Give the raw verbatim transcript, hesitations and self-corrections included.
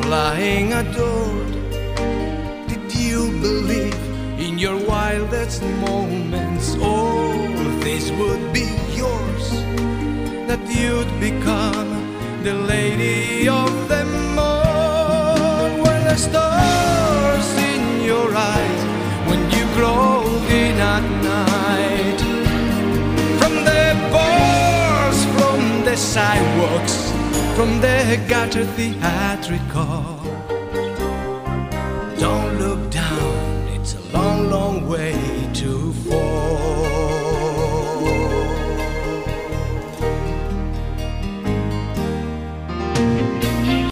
flying adored. Did you believe in your wildest moments all this would be yours? That you'd become the lady of them all? Were the stars in your eyes when you crawled in at night? From the bars, from the sidewalks, from the gutter theatrical. Don't look down, it's a long, long way